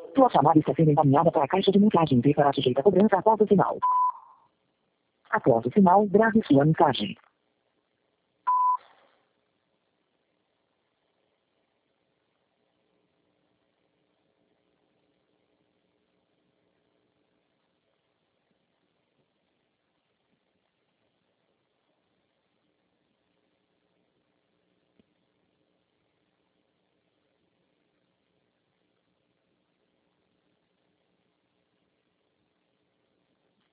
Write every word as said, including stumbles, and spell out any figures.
Tua chamada está sendo encaminhada para a caixa de mensagens e será sujeita a cobrança após o sinal. Após o sinal, grave sua mensagem.